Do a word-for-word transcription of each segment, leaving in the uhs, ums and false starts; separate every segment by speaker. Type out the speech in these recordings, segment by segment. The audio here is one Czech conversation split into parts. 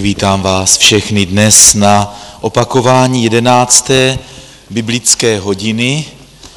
Speaker 1: vítám vás všechny dnes na opakování jedenácté biblické hodiny.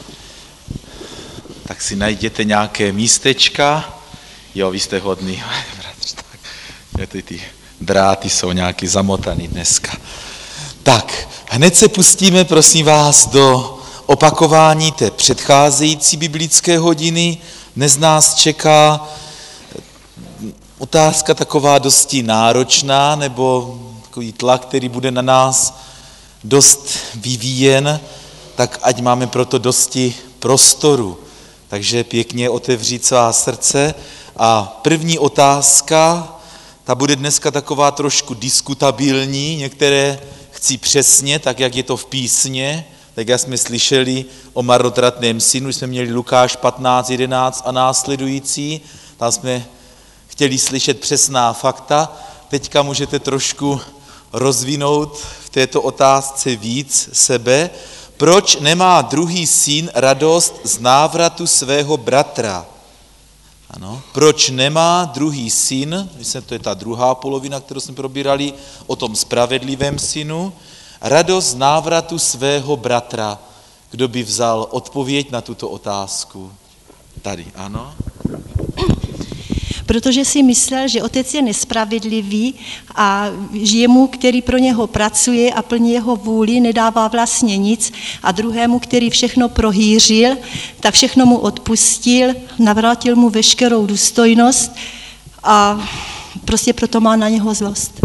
Speaker 1: Tak si najděte nějaké místečka. Jo, vy jste hodný. Ty, ty dráty jsou nějaký zamotaný dneska. Tak, hned se pustíme, prosím vás, do opakování té předcházející biblické hodiny. Dnes nás čeká otázka taková dosti náročná, nebo takový tlak, který bude na nás dost vyvíjen, tak ať máme proto dosti prostoru. Takže pěkně otevřít svá srdce. A první otázka, ta bude dneska taková trošku diskutabilní, některé chci přesně, tak jak je to v písně, tak jak jsme slyšeli o marnotratném synu, jsme měli Lukáš patnáct jedenáct a následující, tam jsme chtěli slyšet přesná fakta. Teďka můžete trošku rozvinout v této otázce víc sebe. Proč nemá druhý syn radost z návratu svého bratra? Ano. Proč nemá druhý syn, myslím, to je ta druhá polovina, kterou jsme probírali, o tom spravedlivém synu, radost z návratu svého bratra? Kdo by vzal odpověď na tuto otázku? Tady, ano.
Speaker 2: Protože si myslel, že otec je nespravedlivý a jemu, který pro něho pracuje a plní jeho vůli, nedává vlastně nic a druhému, který všechno prohýřil, tak všechno mu odpustil, navrátil mu veškerou důstojnost a prostě proto má na něho zlost.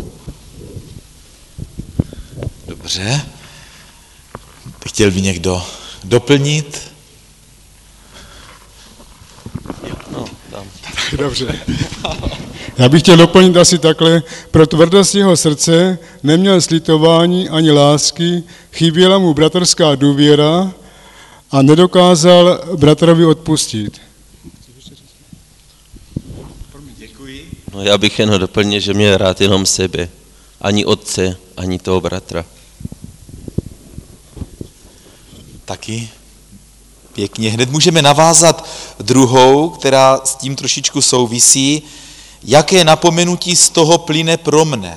Speaker 1: Dobře. Chtěl by někdo doplnit?
Speaker 3: Dobře. Já bych chtěl doplnit asi takhle. Pro tvrdost jeho srdce neměl slitování ani lásky, chyběla mu bratrská důvěra a nedokázal bratrovi odpustit.
Speaker 1: Děkuji.
Speaker 4: No, já bych jen doplnil, že měl rád jenom sebe. Ani otce, ani toho bratra.
Speaker 1: Taky pěkně. Hned můžeme navázat druhou, která s tím trošičku souvisí. Jaké napomenutí z toho plyne pro mne?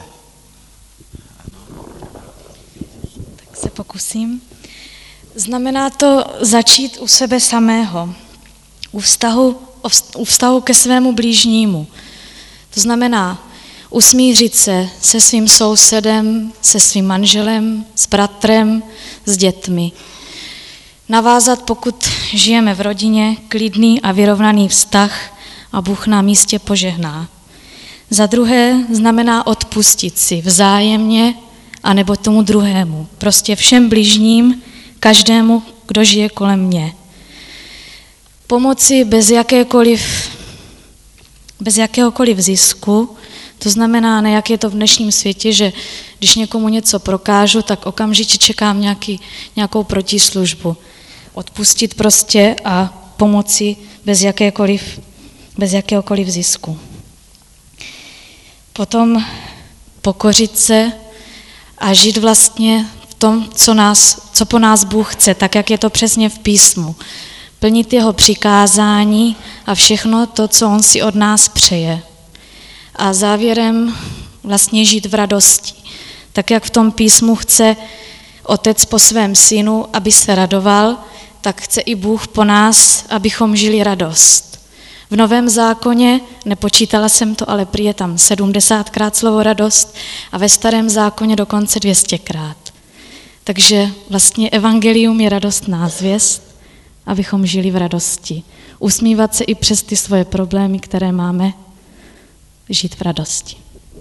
Speaker 5: Tak se pokusím. Znamená to začít u sebe samého, u vztahu, u vztahu ke svému blížnímu. To znamená usmířit se se svým sousedem, se svým manželem, s bratrem, s dětmi. Navázat, pokud žijeme v rodině, klidný a vyrovnaný vztah a Bůh nám jistě požehná. Za druhé znamená odpustit si vzájemně anebo tomu druhému, prostě všem bližním, každému, kdo žije kolem mě. Pomoci bez jakékoliv, bez jakéhokoliv zisku, to znamená, ne jak je to v dnešním světě, že když někomu něco prokážu, tak okamžitě čekám nějaký, nějakou protislužbu. Odpustit prostě a pomoci bez jakékoliv, bez jakéhokoliv zisku. Potom pokořit se a žít vlastně v tom, co, nás, co po nás Bůh chce, tak jak je to přesně v písmu. Plnit jeho přikázání a všechno to, co on si od nás přeje. A závěrem vlastně žít v radosti. Tak jak v tom písmu chce otec po svém synu, aby se radoval, tak chce i Bůh po nás, abychom žili radost. V Novém zákoně, nepočítala jsem to, ale prý je tam sedmdesátkrát slovo radost a ve Starém zákoně dokonce dvě stěkrát. Takže vlastně evangelium je radostná zvěst, abychom žili v radosti. Usmívat se i přes ty svoje problémy, které máme, žít v radosti.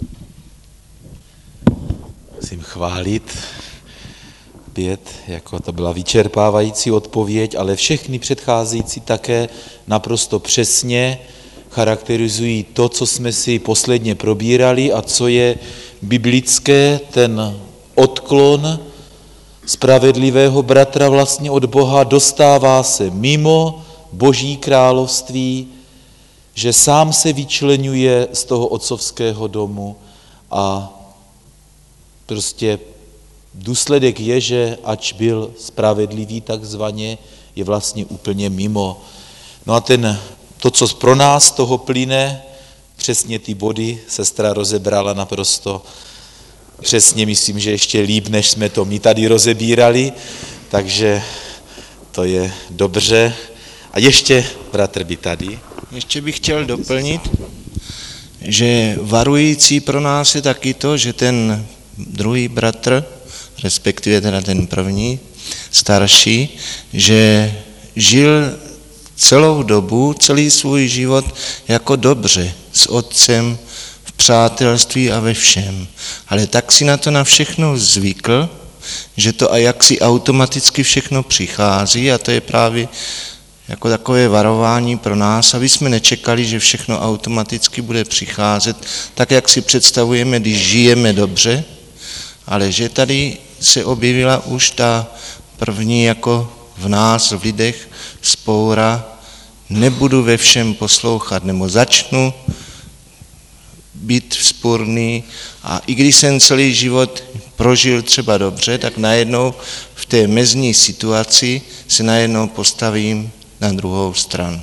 Speaker 1: Musím chválit pět, jako to byla vyčerpávající odpověď, ale všechny předcházející také naprosto přesně charakterizují to, co jsme si posledně probírali a co je biblické, ten odklon spravedlivého bratra vlastně od Boha dostává se mimo Boží království, že sám se vyčleňuje z toho otcovského domu a prostě důsledek je, že ač byl spravedlivý takzvaně, je vlastně úplně mimo. No a ten, to, co pro nás z toho plyne, přesně ty body sestra rozebrala naprosto přesně myslím, že ještě líp, než jsme to my tady rozebírali, takže to je dobře. A ještě bratr by tady.
Speaker 6: Ještě bych chtěl doplnit, že varující pro nás je taky to, že ten druhý bratr, respektive teda ten první, starší, že žil celou dobu, celý svůj život jako dobře s otcem, v přátelství a ve všem. Ale tak si na to na všechno zvykl, že to a jak si automaticky všechno přichází a to je právě jako takové varování pro nás, aby jsme nečekali, že všechno automaticky bude přicházet, tak jak si představujeme, když žijeme dobře, ale že tady se objevila už ta první jako v nás, v lidech, vzpoura, nebudu ve všem poslouchat, nebo začnu být vzpůrný a i když jsem celý život prožil třeba dobře, tak najednou v té mezní situaci se najednou postavím na druhou stranu.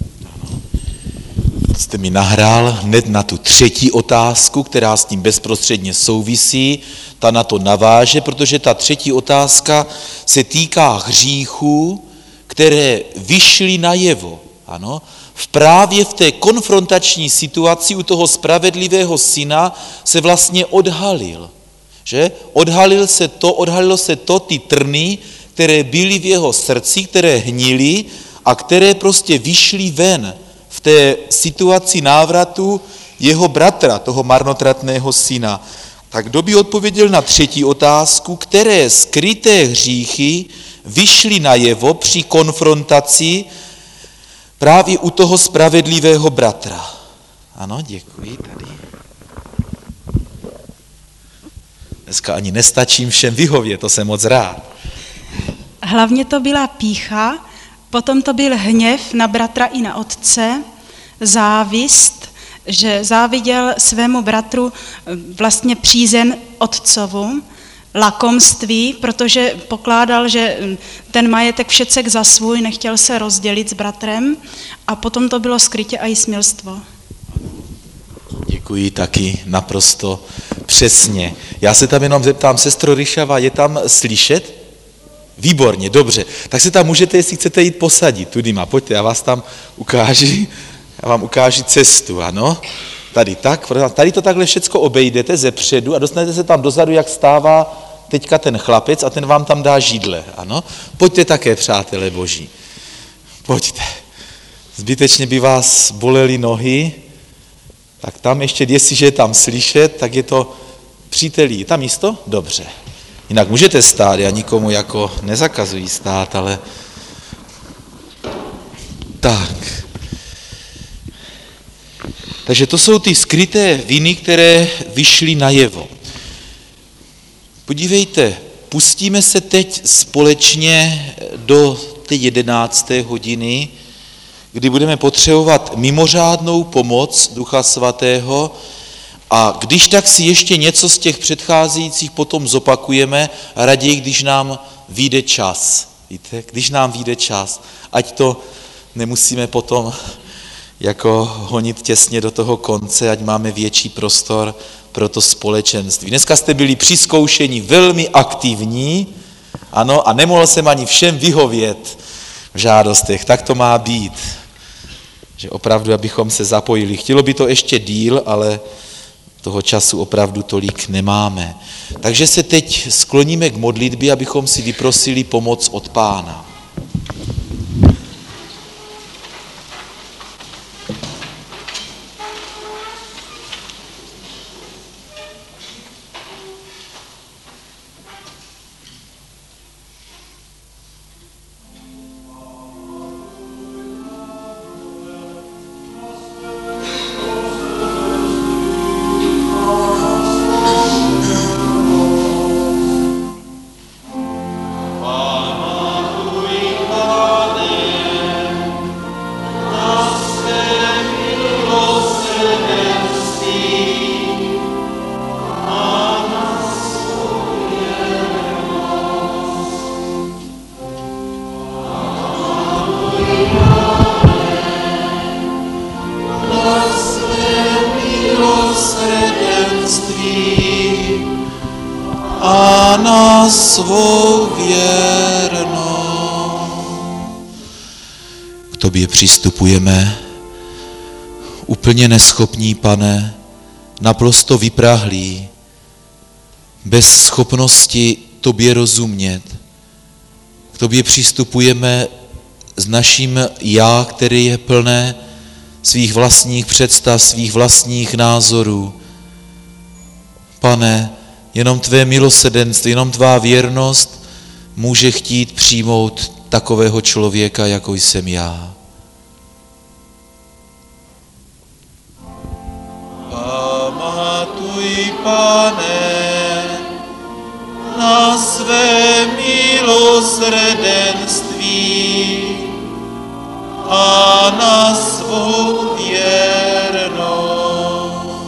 Speaker 1: Jste mi nahrál hned na tu třetí otázku, která s tím bezprostředně souvisí, ta na to naváže, protože ta třetí otázka se týká hříchů, které vyšly najevo. Ano, v právě v té konfrontační situaci u toho spravedlivého syna se vlastně odhalil. Že? Odhalil se to, odhalilo se to, ty trny, které byly v jeho srdci, které hnily a které prostě vyšly ven v té situaci návratu jeho bratra, toho marnotratného syna. Tak kdo by odpověděl na třetí otázku, které skryté hříchy vyšly najevo při konfrontaci právě u toho spravedlivého bratra? Ano, děkuji tady. Dneska ani nestačím všem vyhovět, to jsem moc rád.
Speaker 7: Hlavně to byla pýcha, potom to byl hněv na bratra i na otce, závist, že záviděl svému bratru vlastně přízeň otcovu, lakomství, protože pokládal, že ten majetek všecek za svůj, nechtěl se rozdělit s bratrem a potom to bylo skrytě a i smilstvo.
Speaker 1: Děkuji taky naprosto přesně. Já se tam jenom zeptám, sestro Ryšava, je tam slyšet? Výborně, dobře. Tak se tam můžete, jestli chcete jít posadit. Tudy má, pojďte, já vás tam ukáži, já vám ukáži cestu, ano. Tady tak, tady to takhle všecko obejdete ze předu a dostanete se tam dozadu, jak stává teďka ten chlapec a ten vám tam dá židle, ano. Pojďte také, přátelé boží. Pojďte. Zbytečně by vás bolely nohy, tak tam ještě, jestliže je tam slyšet, tak je to přítelí. Je tam místo? Dobře. Jinak můžete stát, já nikomu jako nezakazuji stát, ale tak. Takže to jsou ty skryté viny, které vyšly najevo. Podívejte, pustíme se teď společně do té jedenácté hodiny, kdy budeme potřebovat mimořádnou pomoc Ducha Svatého a když tak si ještě něco z těch předcházejících potom zopakujeme, raději, když nám vyjde čas. Víte, když nám vyjde čas, ať to nemusíme potom jako honit těsně do toho konce, ať máme větší prostor pro to společenství. Dneska jste byli při zkoušení velmi aktivní, ano, a nemohl jsem ani všem vyhovět v žádostech, tak to má být. Že opravdu, abychom se zapojili. Chtělo by to ještě díl, ale toho času opravdu tolik nemáme. Takže se teď skloníme k modlitbě, abychom si vyprosili pomoc od Pána. Pán a na svou věrnou. K tobě přistupujeme, úplně neschopní, Pane, naprosto vyprahlí, bez schopnosti tobě rozumět. K tobě přistupujeme s naším já, který je plné svých vlastních představ, svých vlastních názorů. Pane, jenom tvé milosrdenství, jenom tvá věrnost může chtít přijmout takového člověka, jako jsem já. Pamatuj, Pane, na své milosrdenství a na svou věrnost.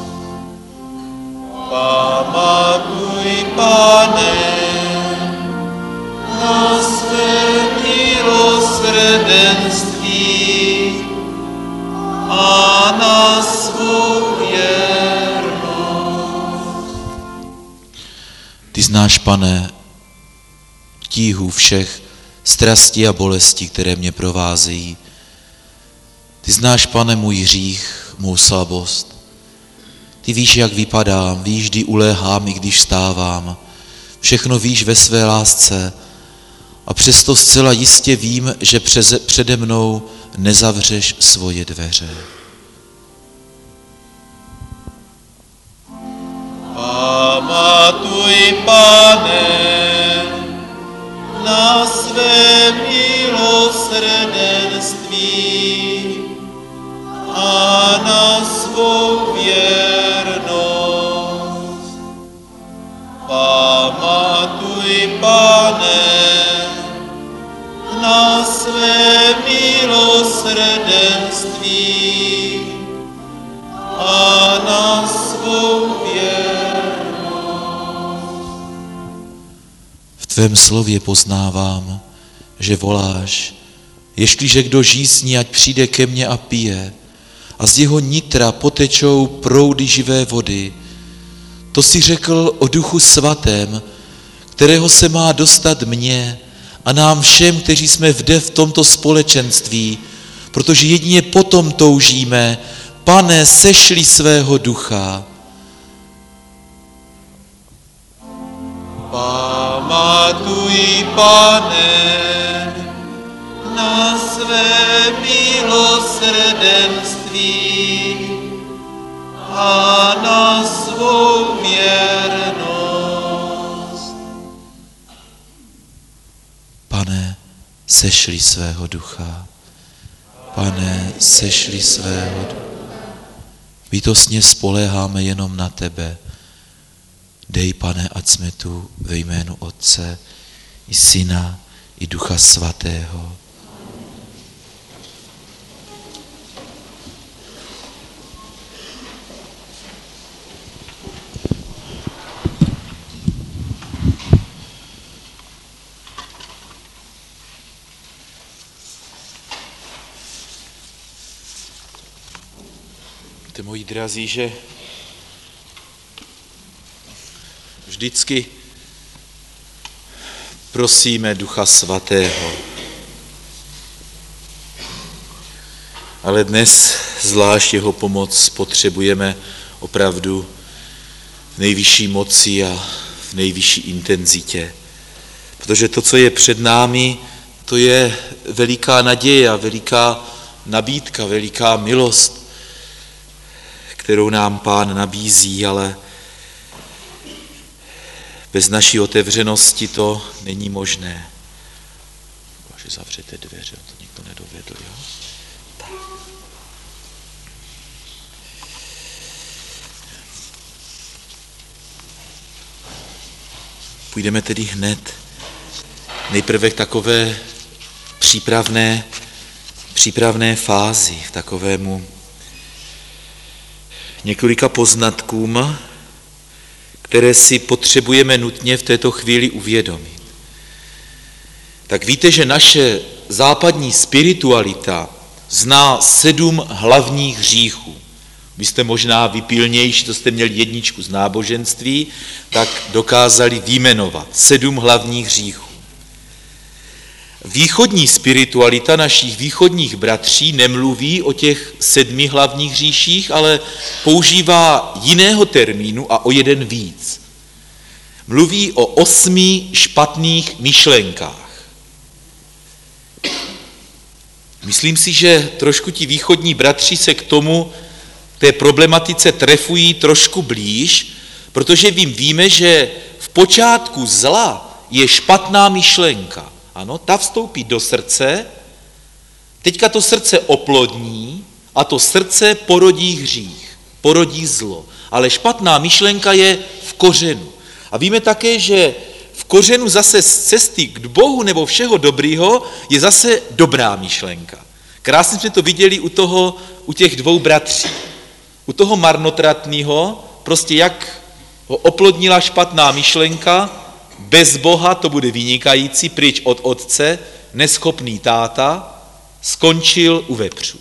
Speaker 1: Pamatuj, Pane, na své milosrdenství a na svou věrnost. Ty znáš, Pane, tíhu všech strastí a bolestí, které mě provázejí. Ty znáš, Pane, můj hřích, mou slabost. Ty víš, jak vypadám, víš, kdy uléhám, i když vstávám. Všechno víš ve své lásce a přesto zcela jistě vím, že přeze, přede mnou nezavřeš svoje dveře. Pamatuj, Pane, na své milosrdenství a na svou věrnost. Pamatuj, Pane, na své milosrdenství a na svou věrnost. V tvém slově poznávám, že voláš, jestliže kdo žízní, ať přijde ke mně a pije, a z jeho nitra potečou proudy živé vody. To si řekl o Duchu Svatém, kterého se má dostat mně a nám všem, kteří jsme vde v tomto společenství, protože jedině potom toužíme. Pane, sešli svého Ducha. Pamatuj, Pane, na své milosrdenství a na svou věrnost. Pane, sešli svého Ducha. Pane, sešli svého Ducha. Bytostně spoléháme jenom na tebe. Dej, Pane, ať jsme tu ve jménu Otce i Syna i Ducha Svatého. Ty, moji drazí, že vždycky prosíme Ducha Svatého, ale dnes zvlášť jeho pomoc potřebujeme opravdu v nejvyšší moci a v nejvyšší intenzitě. Protože to, co je před námi, to je veliká naděje a veliká nabídka, veliká milost, kterou nám Pán nabízí, ale bez naší otevřenosti to není možné. Bože, zavřete dveře, to nikdo nedovedl, jo? Tak. Půjdeme tedy hned nejprve k takové přípravné, přípravné fázi, k takovému několika poznatkům, které si potřebujeme nutně v této chvíli uvědomit. Tak víte, že naše západní spiritualita zná sedm hlavních hříchů. Vy jste možná vypilnější, to jste měli jedničku z náboženství, tak dokázali vyjmenovat sedm hlavních hříchů. Východní spiritualita našich východních bratří nemluví o těch sedmi hlavních hříších, ale používá jiného termínu a o jeden víc. Mluví o osmi špatných myšlenkách. Myslím si, že trošku ti východní bratři se k tomu, té problematice trefují trošku blíž, protože vím, víme, že v počátku zla je špatná myšlenka. Ano, ta vstoupí do srdce, teďka to srdce oplodní a to srdce porodí hřích, porodí zlo. Ale špatná myšlenka je v kořenu. A víme také, že v kořenu zase z cesty k Bohu nebo všeho dobrýho je zase dobrá myšlenka. Krásně jsme to viděli u, toho, u těch dvou bratří. U toho marnotratného, prostě jak ho oplodnila špatná myšlenka, bez Boha to bude vynikající, pryč od otce, neschopný táta, skončil u vepřů.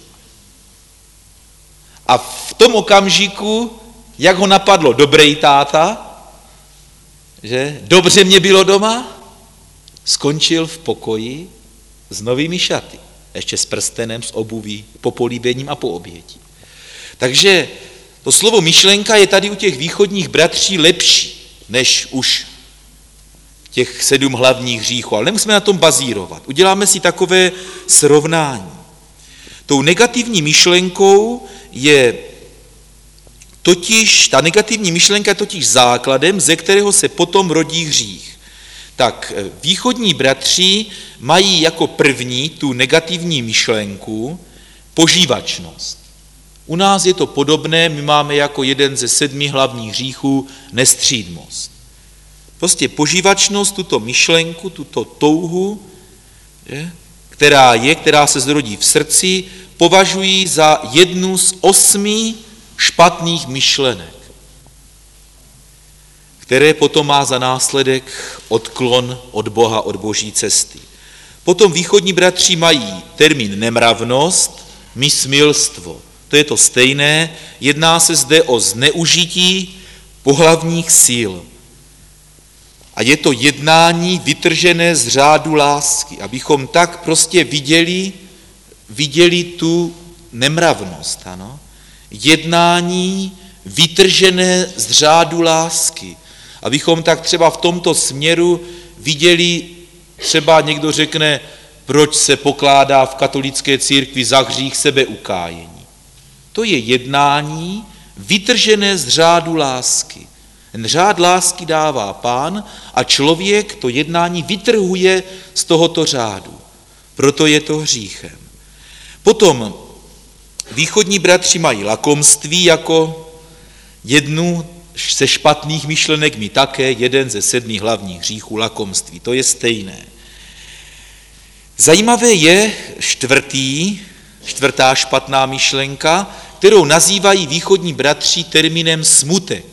Speaker 1: A v tom okamžiku, jak ho napadlo dobrý táta, že dobře mě bylo doma, skončil v pokoji s novými šaty, ještě s prstenem, s obuví, po políbením a po obětí. Takže to slovo myšlenka je tady u těch východních bratří lepší, než už těch sedm hlavních hříchů, ale nemusíme na tom bazírovat. Uděláme si takové srovnání. Tou negativní myšlenkou je totiž, ta negativní myšlenka je totiž základem, ze kterého se potom rodí hřích. Tak východní bratři mají jako první tu negativní myšlenku požívačnost. U nás je to podobné, my máme jako jeden ze sedmi hlavních hříchů nestřídmost. Prostě požívačnost, tuto myšlenku, tuto touhu, je, která je, která se zrodí v srdci, považují za jednu z osmi špatných myšlenek, které potom má za následek odklon od Boha, od Boží cesty. Potom východní bratři mají termín nemravnost, mysmilstvo. To je to stejné, jedná se zde o zneužití pohlavních sil. A je to jednání vytržené z řádu lásky, abychom tak prostě viděli, viděli tu nemravnost. Ano? Jednání vytržené z řádu lásky. Abychom tak třeba v tomto směru viděli, třeba někdo řekne, proč se pokládá v katolické církvi za hřích sebeukájení. To je jednání vytržené z řádu lásky. Ten řád lásky dává Pán a člověk to jednání vytrhuje z tohoto řádu. Proto je to hříchem. Potom východní bratři mají lakomství jako jednu ze špatných myšlenek, my také, jeden ze sedmi hlavních hříchů lakomství. To je stejné. Zajímavé je čtvrtý, čtvrtá špatná myšlenka, kterou nazývají východní bratři termínem smutek.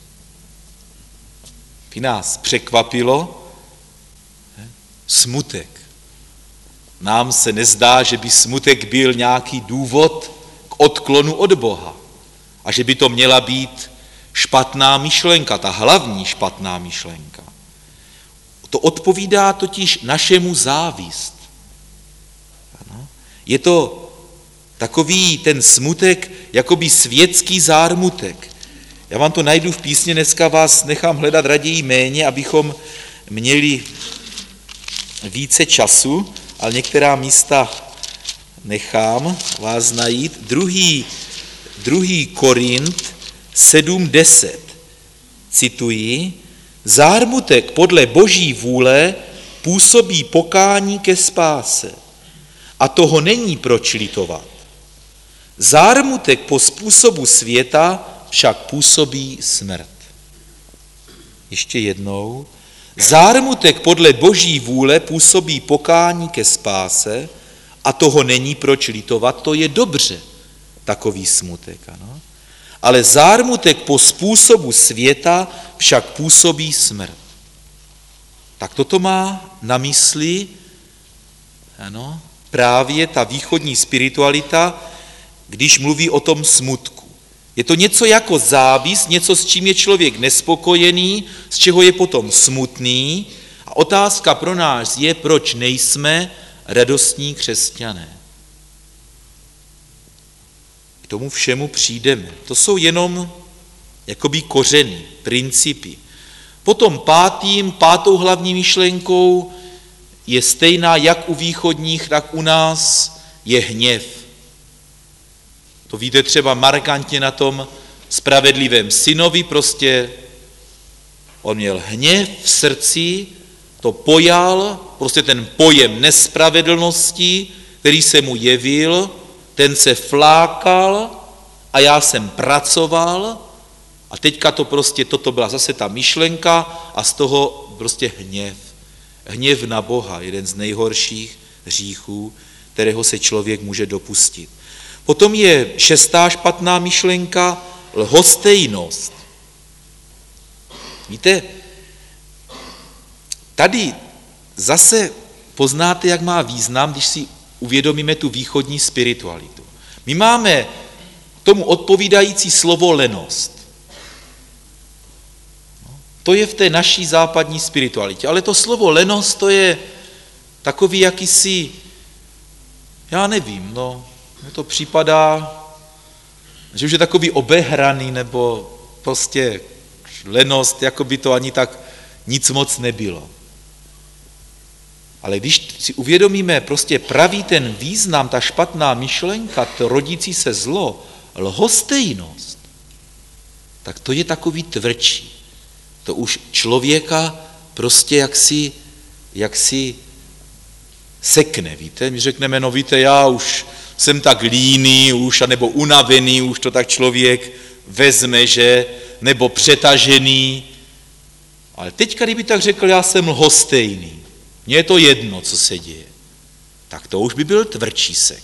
Speaker 1: By nás překvapilo, smutek. Nám se nezdá, že by smutek byl nějaký důvod k odklonu od Boha a že by to měla být špatná myšlenka, ta hlavní špatná myšlenka. To odpovídá totiž našemu závist. Ano? Je to takový ten smutek, jakoby světský zármutek. Já vám to najdu v písni, dneska vás nechám hledat raději méně, abychom měli více času, ale některá místa nechám vás najít. Druhý, druhý Korint sedm deset. Cituji, zármutek podle Boží vůle působí pokání ke spáse a toho není proč litovat. Zármutek po způsobu světa však působí smrt. Ještě jednou. Zármutek podle Boží vůle působí pokání ke spáse a toho není proč litovat, to je dobře, takový smutek. Ano? Ale zármutek po způsobu světa však působí smrt. Tak toto má na mysli ano, právě ta východní spiritualita, když mluví o tom smutku. Je to něco jako závist, něco, s čím je člověk nespokojený, z čeho je potom smutný. A otázka pro nás je, proč nejsme radostní křesťané. K tomu všemu přijdeme. To jsou jenom jakoby kořeny, principy. Potom pátým, pátou hlavní myšlenkou je stejná jak u východních, tak u nás, je hněv. To víte třeba markantně na tom spravedlivém synovi, prostě on měl hněv v srdci, to pojal, prostě ten pojem nespravedlnosti, který se mu jevil, ten se flákal a já jsem pracoval a teďka to prostě, toto byla zase ta myšlenka a z toho prostě hněv. Hněv na Boha, jeden z nejhorších hříchů, kterého se člověk může dopustit. Potom je šestá špatná myšlenka, lhostejnost. Víte, tady zase poznáte, jak má význam, když si uvědomíme tu východní spiritualitu. My máme tomu odpovídající slovo lenost. To je v té naší západní spiritualitě. Ale to slovo lenost, to je takový jakýsi, já nevím, no, mně to připadá, že už je takový obehraný, nebo prostě lenost, jako by to ani tak nic moc nebylo. Ale když si uvědomíme prostě pravý ten význam, ta špatná myšlenka, to rodící se zlo, lhostejnost, tak to je takový tvrdší. To už člověka prostě jaksi, jaksi sekne, víte? My řekneme, no víte, já už jsem tak líný, už, anebo unavený, už to tak člověk vezme, že, nebo přetažený. Ale teďka, kdyby tak řekl, já jsem lhostejný, mně je to jedno, co se děje, tak to už by byl tvrdší sek.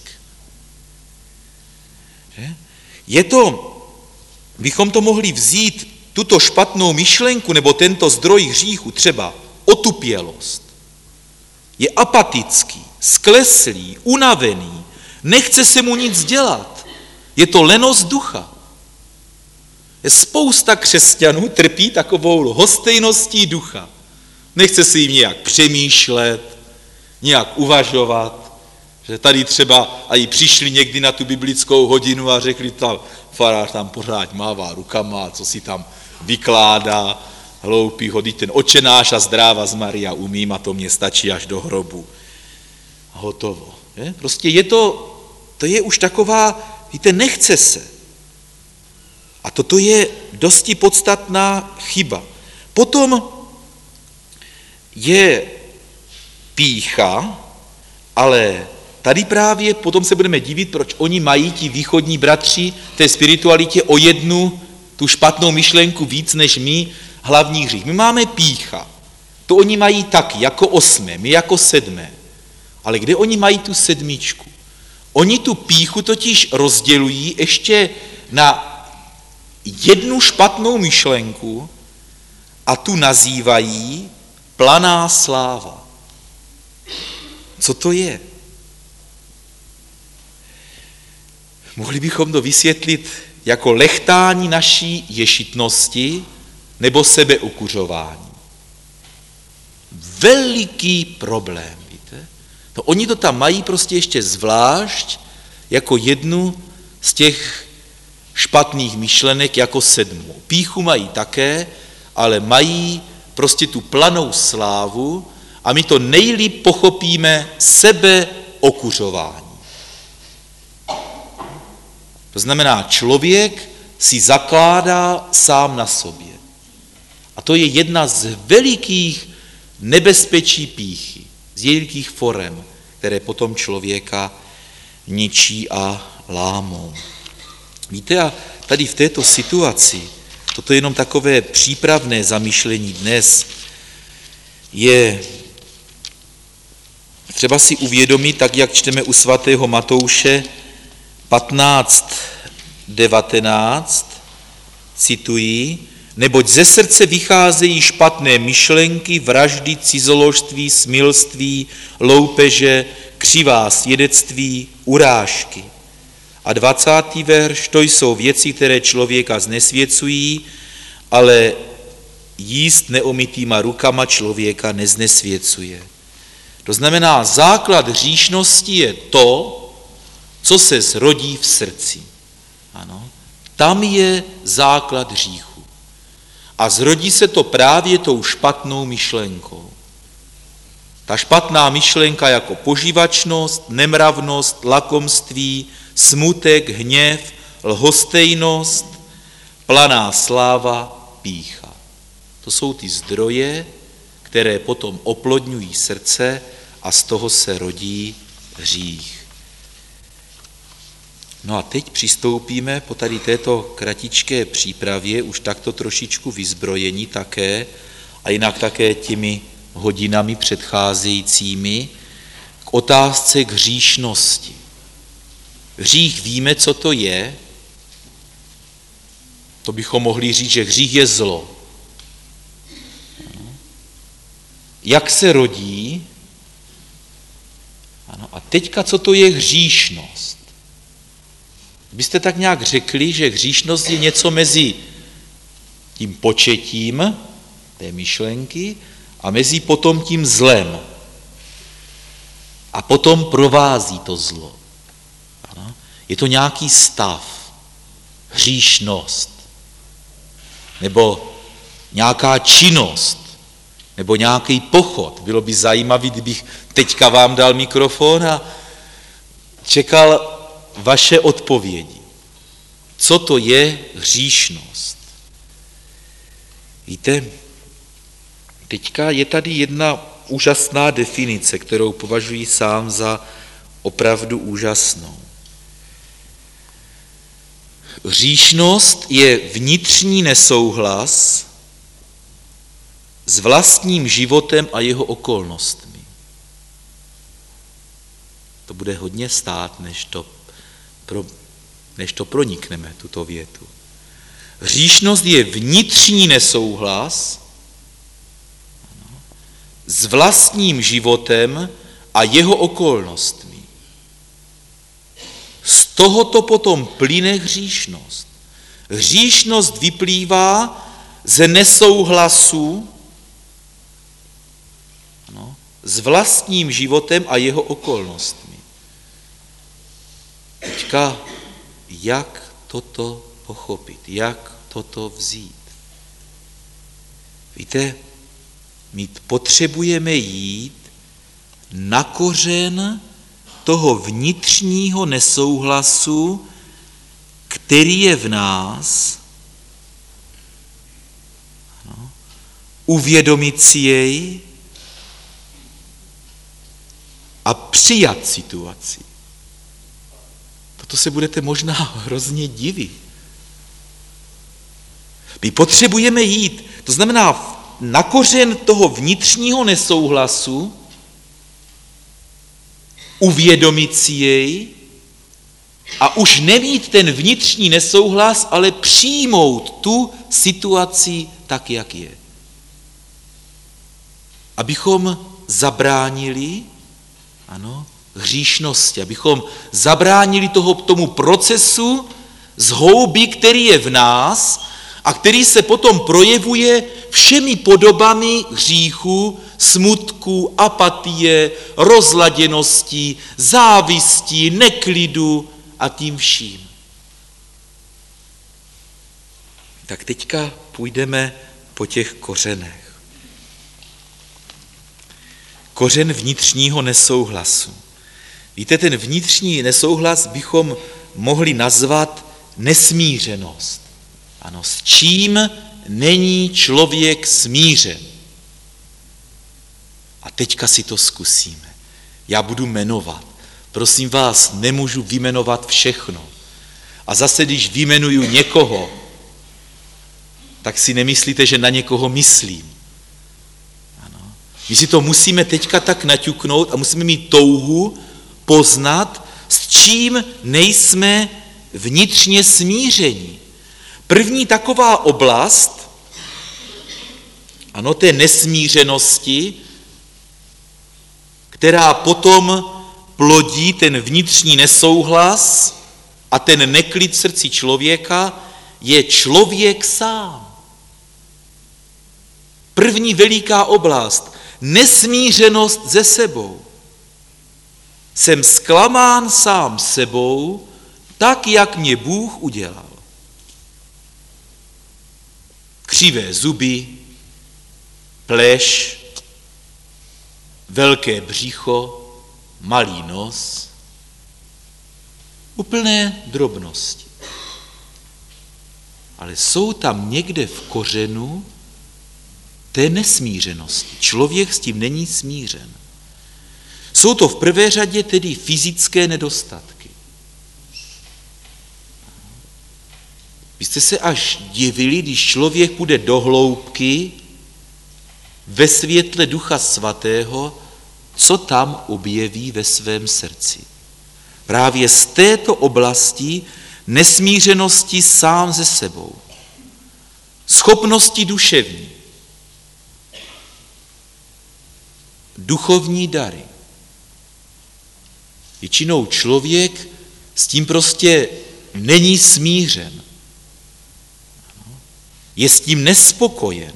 Speaker 1: Že? Je to, bychom to mohli vzít, tuto špatnou myšlenku nebo tento zdroj hříchu, třeba otupělost, je apatický, skleslý, unavený, nechce se mu nic dělat. Je to lenost ducha. Je spousta křesťanů trpí takovou lhostejností ducha. Nechce si jim nějak přemýšlet, nějak uvažovat, že tady třeba i přišli někdy na tu biblickou hodinu a řekli, ta farář tam pořád mává rukama, co si tam vykládá, hloupý, hodí ten očenáš a zdráva z Maria umím a to mě stačí až do hrobu. Hotovo. Je? Prostě je to, to je už taková, víte, nechce se. A toto je dosti podstatná chyba. Potom je pýcha, ale tady právě potom se budeme divit, proč oni mají, ti východní bratři, v té spiritualitě o jednu tu špatnou myšlenku víc než my, hlavní hřích. My máme pýcha. To oni mají taky, jako osmé, my jako sedmé. Ale kde oni mají tu sedmičku? Oni tu pýchu totiž rozdělují ještě na jednu špatnou myšlenku a tu nazývají planá sláva. Co to je? Mohli bychom to vysvětlit jako lechtání naší ješitnosti nebo sebeukuřování. Veliký problém, víte? No, oni to tam mají prostě ještě zvlášť jako jednu z těch špatných myšlenek jako sedmou. Pýchu mají také, ale mají prostě tu planou slávu a my to nejlíp pochopíme sebeokuřování. To znamená, člověk si zakládá sám na sobě. A to je jedna z velikých nebezpečí pýchy, z velikých forem, které potom člověka ničí a lámou. Víte, a tady v této situaci, toto je jenom takové přípravné zamýšlení dnes, je třeba si uvědomit, tak jak čteme u svatého Matouše patnáct devatenáct, cituji, neboť ze srdce vycházejí špatné myšlenky, vraždy, cizoložství, smilství, loupeže, křivá svědectví, urážky. A dvacátý verš, to jsou věci, které člověka znesvěcují, ale jíst neomytýma rukama člověka neznesvěcuje. To znamená, základ hříšnosti je to, co se zrodí v srdci. Ano, tam je základ hříchu. A zrodí se to právě tou špatnou myšlenkou. Ta špatná myšlenka jako poživačnost, nemravnost, lakomství, smutek, hněv, lhostejnost, planá sláva, pýcha. To jsou ty zdroje, které potom oplodňují srdce a z toho se rodí hřích. No a teď přistoupíme po tady této kratičké přípravě, už takto trošičku vyzbrojení také, a jinak také těmi hodinami předcházejícími, k otázce k hříšnosti. Hřích víme, co to je. To bychom mohli říct, že hřích je zlo. Jak se rodí? Ano, a teďka, co to je hříšnost? Byste tak nějak řekli, že hříšnost je něco mezi tím početím té myšlenky a mezi potom tím zlem. A potom provází to zlo. Ano? Je to nějaký stav, hříšnost, nebo nějaká činnost, nebo nějaký pochod. Bylo by zajímavé, kdybych teďka vám dal mikrofon a čekal vaše odpovědi. Co to je hříšnost? Víte, teďka je tady jedna úžasná definice, kterou považuji sám za opravdu úžasnou. Hříšnost je vnitřní nesouhlas s vlastním životem a jeho okolnostmi. To bude hodně stát, než to, pro, než to pronikneme, tuto větu. Hříšnost je vnitřní nesouhlas s vlastním životem a jeho okolnostmi. Z tohoto potom plyne hříšnost. Hříšnost vyplývá ze nesouhlasu no, s vlastním životem a jeho okolnostmi. Teďka, jak toto pochopit, jak toto vzít? Víte, my potřebujeme jít na kořen toho vnitřního nesouhlasu, který je v nás, ano, uvědomit si jej a přijat situaci. Toto se budete možná hrozně divit. My potřebujeme jít, to znamená na kořen toho vnitřního nesouhlasu, uvědomit si jej a už nemít ten vnitřní nesouhlas, ale přijmout tu situaci tak, jak je. Abychom zabránili, ano, hříšnosti, abychom zabránili toho, tomu procesu zhouby, který je v nás a který se potom projevuje všemi podobami hříchu, smutku, apatie, rozladěnosti, závisti, neklidu a tím vším. Tak teďka půjdeme po těch kořenech. Kořen vnitřního nesouhlasu. Víte, ten vnitřní nesouhlas bychom mohli nazvat nesmířenost. Ano, s čím není člověk smířen? A teďka si to zkusíme. Já budu jmenovat. Prosím vás, nemůžu vyjmenovat všechno. A zase, když vyjmenuju někoho, tak si nemyslíte, že na někoho myslím. Ano. My si to musíme teďka tak naťuknout a musíme mít touhu poznat, s čím nejsme vnitřně smíření. První taková oblast, ano, té nesmířenosti, která potom plodí ten vnitřní nesouhlas, a ten neklid v srdci člověka je člověk sám. První veliká oblast, nesmířenost se sebou. Jsem zklamán sám sebou, tak, jak mě Bůh udělal. Křivé zuby, pleš, velké břicho, malý nos, úplné drobnosti. Ale jsou tam někde v kořenu té nesmířenosti. Člověk s tím není smířen. Jsou to v prvé řadě tedy fyzické nedostatky. Vy jste se až divili, když člověk půjde do hloubky ve světle Ducha Svatého, co tam objeví ve svém srdci. Právě z této oblasti nesmířenosti sám se sebou, schopnosti duševní, duchovní dary. Většinou člověk s tím prostě není smířen. Je s tím nespokojen.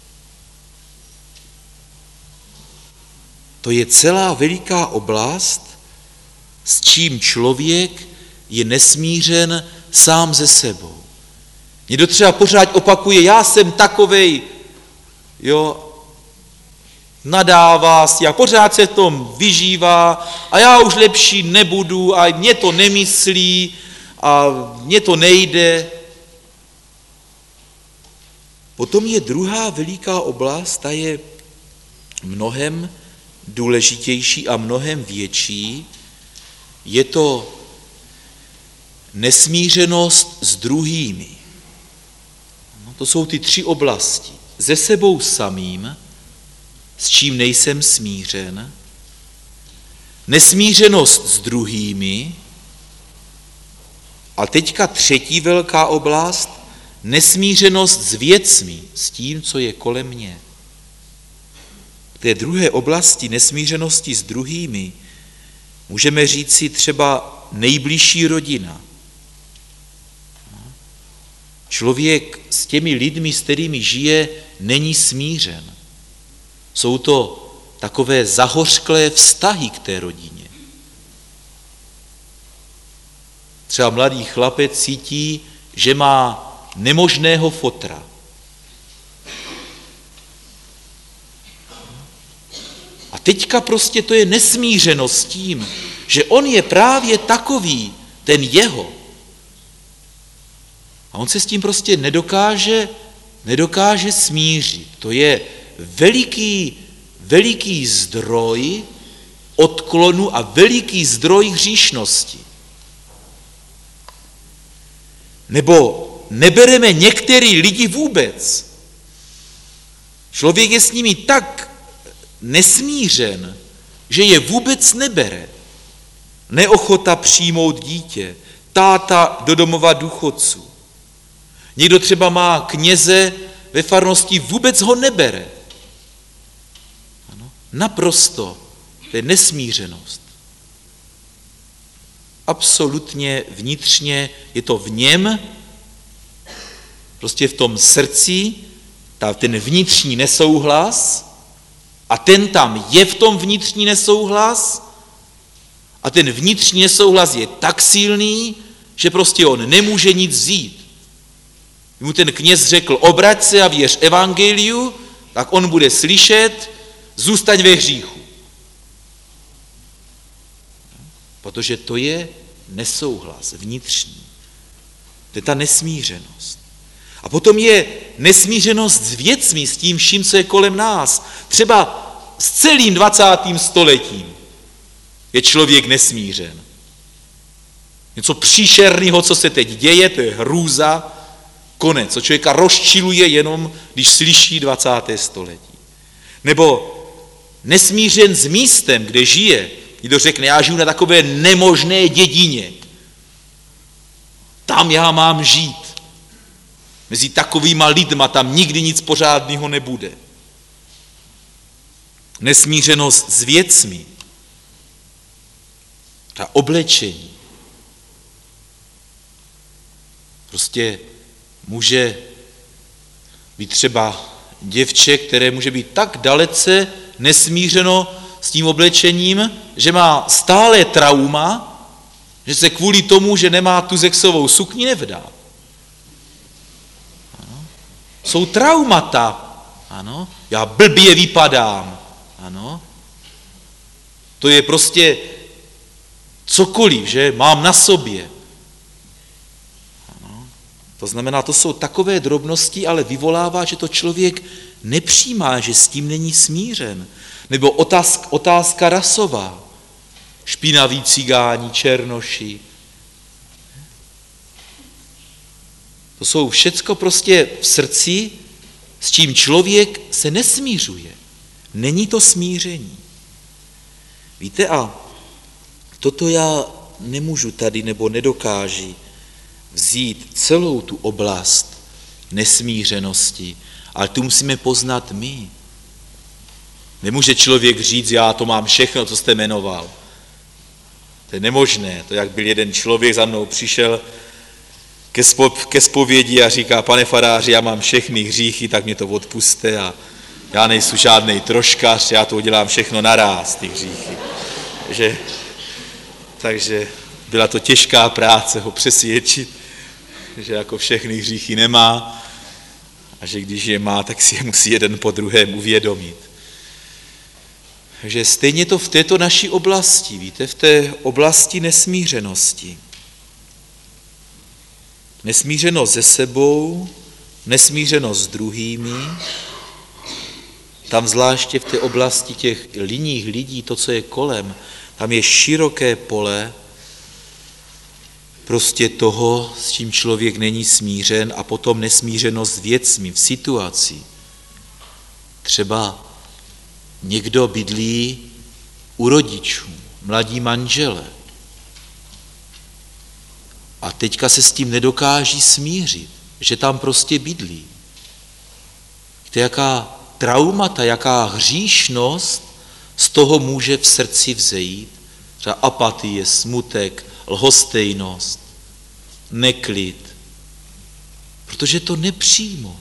Speaker 1: To je celá veliká oblast, s čím člověk je nesmířen sám ze sebou. Někdo třeba pořád opakuje, já jsem takovej, jo, nadává si a pořád se v tom vyžívá a já už lepší nebudu a mě to nemyslí a mně to nejde. Potom je druhá veliká oblast, ta je mnohem důležitější a mnohem větší. Je to nesmířenost s druhými. No, to jsou ty tři oblasti. Se sebou samým, s čím nejsem smířen, nesmířenost s druhými a teďka třetí velká oblast, nesmířenost s věcmi, s tím, co je kolem mě. V té druhé oblasti nesmířenosti s druhými můžeme říci třeba nejbližší rodina. Člověk s těmi lidmi, s kterými žije, není smířen. Jsou to takové zahořklé vztahy k té rodině. Třeba mladý chlapec cítí, že má nemožného fotra. A teďka prostě to je nesmířenost s tím, že on je právě takový, ten jeho. A on se s tím prostě nedokáže, nedokáže smířit. To je veliký, veliký zdroj odklonu a veliký zdroj hříšnosti. Nebo nebereme některý lidi vůbec. Člověk je s nimi tak nesmířen, že je vůbec nebere. Neochota přijmout dítě, táta do domova důchodců. Někdo třeba má kněze ve farnosti, vůbec ho nebere. Ano, naprosto, to je nesmířenost. Absolutně vnitřně je to v něm, prostě v tom srdci, ta, ten vnitřní nesouhlas a ten tam je v tom vnitřní nesouhlas a ten vnitřní nesouhlas je tak silný, že prostě on nemůže nic vzít. Mu ten kněz řekl, obrať se a věř evangeliu, tak on bude slyšet, zůstaň ve hříchu. Protože to je nesouhlas vnitřní. To je ta nesmířenost. A potom je nesmířenost s věcmi, s tím vším, co je kolem nás. Třeba s celým dvacátým stoletím je člověk nesmířen. Něco příšerného, co se teď děje, to je hrůza, konec. Co člověka rozčiluje jenom, když slyší dvacáté století. Nebo nesmířen s místem, kde žije. Někdo řekne, já žiju na takové nemožné dědině. Tam já mám žít. Mezi takovýma lidma tam nikdy nic pořádného nebude. Nesmířenost s věcmi. Ta oblečení. Prostě může být třeba děvče, které může být tak dalece nesmířeno s tím oblečením, že má stále trauma, že se kvůli tomu, že nemá tu sexovou sukni, nevdá. Ano. Jsou traumata. Ano. Já blbě vypadám. Ano. To je prostě cokoliv, že mám na sobě. Ano. To znamená, to jsou takové drobnosti, ale vyvolává, že to člověk nepřijímá, že s tím není smířen. Nebo otázka, otázka rasová. Špinaví cigáni, černoši. To jsou všecko prostě v srdci, s čím člověk se nesmířuje. Není to smíření. Víte, a toto já nemůžu tady nebo nedokáži vzít celou tu oblast nesmířenosti, ale tu musíme poznat my. Nemůže člověk říct, já to mám všechno, co jste jmenoval. To je nemožné. To, jak byl jeden člověk, za mnou přišel ke, spo, ke zpovědi a říká, pane faráři, já mám všechny hříchy, tak mě to odpuste a já nejsem žádnej troškař, já to udělám všechno naráz, ty hříchy. Že, takže byla to těžká práce ho přesvědčit, že jako všechny hříchy nemá a že když je má, tak si je musí jeden po druhém uvědomit. Takže stejně to v této naší oblasti, víte, v té oblasti nesmířenosti. Nesmířenost se sebou, nesmířenost s druhými, tam zvláště v té oblasti těch linních lidí, to, co je kolem, tam je široké pole prostě toho, s čím člověk není smířen, a potom nesmířenost s věcmi, v situaci. Třeba někdo bydlí u rodičů, mladí manžele. A teďka se s tím nedokáží smířit, že tam prostě bydlí. Víte, jaká traumata, jaká hříšnost z toho může v srdci vzejít. Třeba apatie, smutek, lhostejnost, neklid. Protože to nepřijmou.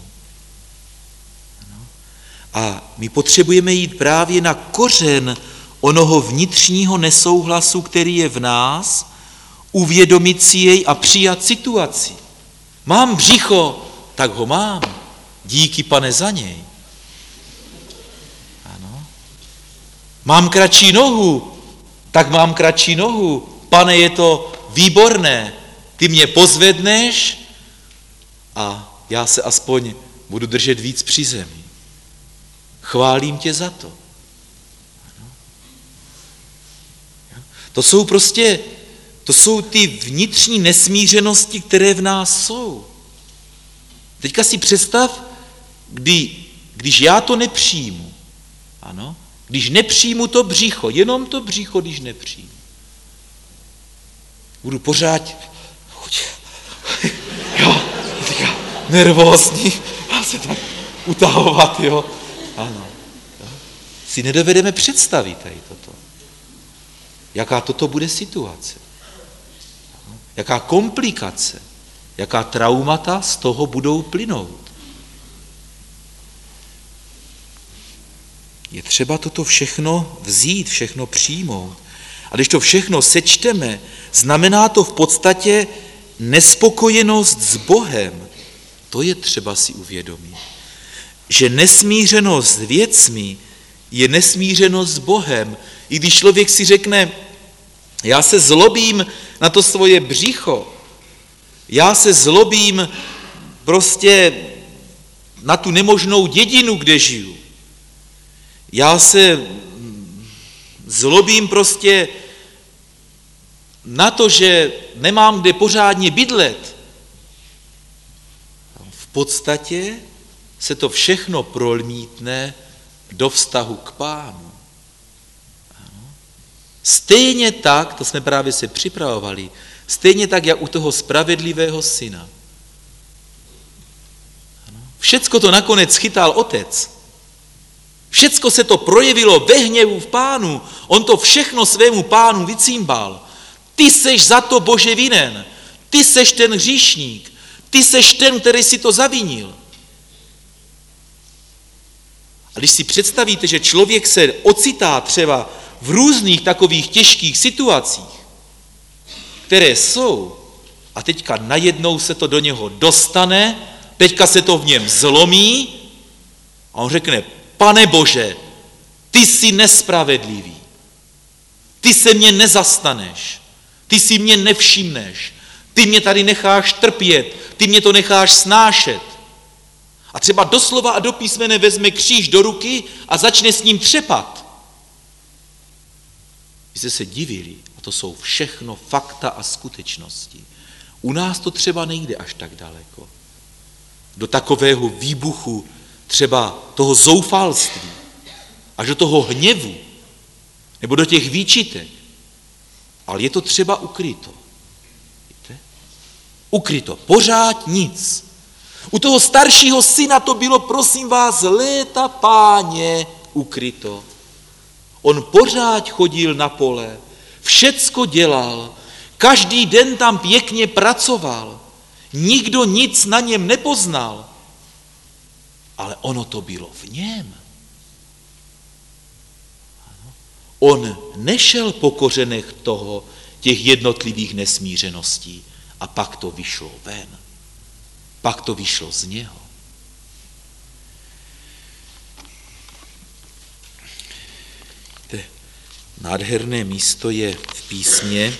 Speaker 1: A my potřebujeme jít právě na kořen onoho vnitřního nesouhlasu, který je v nás, uvědomit si jej a přijat situaci. Mám břicho, tak ho mám. Díky, Pane, za něj. Ano. Mám kratší nohu, tak mám kratší nohu. Pane, je to výborné. Ty mě pozvedneš a já se aspoň budu držet víc při zemi. Chválím tě za to. To jsou prostě, to jsou ty vnitřní nesmířenosti, které v nás jsou. Teďka si představ, kdy, když já to nepřijmu, ano, když nepřijmu to břicho, jenom to břicho, když nepřijmu. Budu pořád jo, teďka nervózní, já se tak utahovat, jo. Ano. Jo. Si nedovedeme představit tady toto. Jaká toto bude situace. Jaká komplikace, jaká traumata z toho budou plynout. Je třeba toto všechno vzít, všechno přijmout. A když to všechno sečteme, znamená to v podstatě nespokojenost s Bohem. To je třeba si uvědomit. Že nesmířenost s věcmi je nesmířenost s Bohem. I když člověk si řekne, já se zlobím na to svoje břicho, já se zlobím prostě na tu nemožnou dědinu, kde žiju. Já se zlobím prostě na to, že nemám kde pořádně bydlet. V podstatě se to všechno promítne do vztahu k Pánu. Stejně tak, to jsme právě se připravovali, stejně tak, jak u toho spravedlivého syna. Všecko to nakonec chytal otec. Všecko se to projevilo ve hněvu v Pánu. On to všechno svému Pánu vycímbal. Ty seš za to, Bože, vinen. Ty seš ten hříšník. Ty seš ten, který si to zavinil. A když si představíte, že člověk se ocitá třeba v různých takových těžkých situacích, které jsou, a teďka najednou se to do něho dostane, teďka se to v něm zlomí a on řekne, Pane Bože, ty jsi nespravedlivý, ty se mě nezastaneš, ty si mě nevšimneš, ty mě tady necháš trpět, ty mě to necháš snášet. A třeba doslova a do písmene vezme kříž do ruky a začne s ním třepat. Vy jste se divili, a to jsou všechno fakta a skutečnosti. U nás to třeba nejde až tak daleko. Do takového výbuchu třeba toho zoufalství, až do toho hněvu, nebo do těch výčitek. Ale je to třeba ukryto. Víte? Ukryto. Pořád nic. U toho staršího syna to bylo, prosím vás, léta páně ukryto. On pořád chodil na pole, všecko dělal, každý den tam pěkně pracoval, nikdo nic na něm nepoznal, ale ono to bylo v něm. On nešel po kořenech toho, těch jednotlivých nesmířeností a pak to vyšlo ven. Pak to vyšlo z něho. Nádherné místo je v písmě,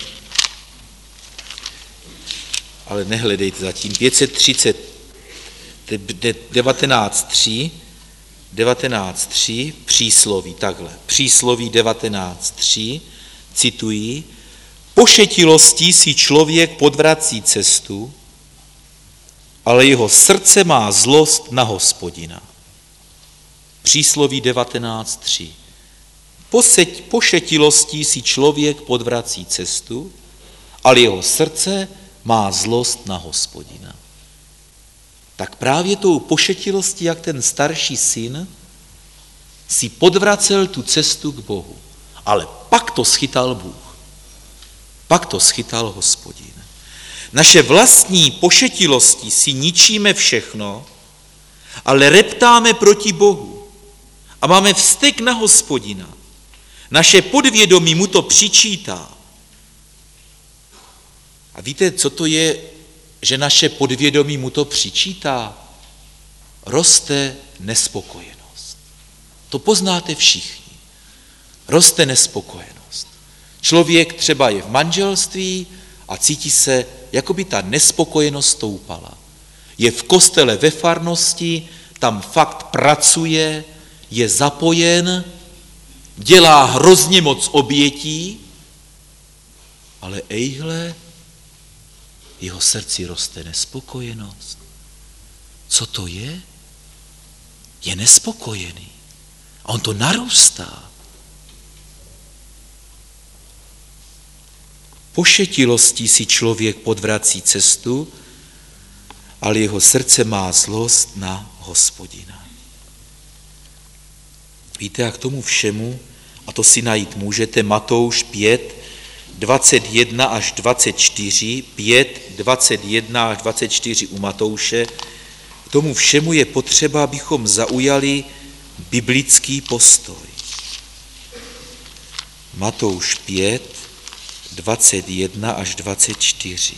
Speaker 1: ale nehledejte zatím. pět set třicet, devatenáct tři, devatenáct tři, přísloví, takhle. Přísloví devatenáct tři, cituji, pošetilostí si člověk podvrací cestu, ale jeho srdce má zlost na Hospodina. Přísloví devatenáct tři. Pošetilostí si člověk podvrací cestu, ale jeho srdce má zlost na Hospodina. Tak právě tou pošetilostí, jak ten starší syn, si podvracel tu cestu k Bohu. Ale pak to schytal Bůh. Pak to schytal Hospodin. Naše vlastní pošetilostí si ničíme všechno, ale reptáme proti Bohu a máme vztek na Hospodina. Naše podvědomí mu to přičítá. A víte, co to je, že naše podvědomí mu to přičítá? Roste nespokojenost. To poznáte všichni. Roste nespokojenost. Člověk třeba je v manželství a cítí se, jako by ta nespokojenost stoupala. Je v kostele ve farnosti, tam fakt pracuje, je zapojen, dělá hrozně moc obětí, ale ejhle, jeho srdci roste nespokojenost. Co to je? Je nespokojený. A on to narůstá. Pošetilostí si člověk podvrací cestu, ale jeho srdce má zlost na Hospodina. Víte, a k tomu všemu, a to si najít můžete, Matouš pět, dvacet jedna až dvacet čtyři, pět, dvacet jedna až dvacet čtyři u Matouše, k tomu všemu je potřeba, abychom zaujali biblický postoj. Matouš pět, dvacet jedna až dvacet čtyři.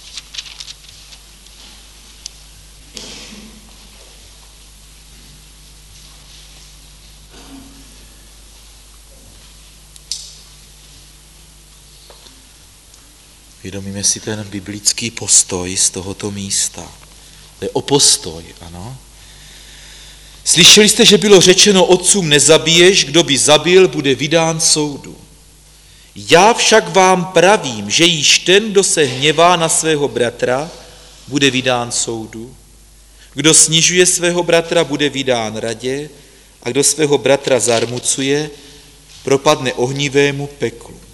Speaker 1: Vědomíme si ten biblický postoj z tohoto místa. To je o postoj, ano. Slyšeli jste, že bylo řečeno otcům nezabiješ, kdo by zabil, bude vydán soudu. Já však vám pravím, že již ten, kdo se hněvá na svého bratra, bude vydán soudu. Kdo snižuje svého bratra, bude vydán radě a kdo svého bratra zarmucuje, propadne ohnivému peklu.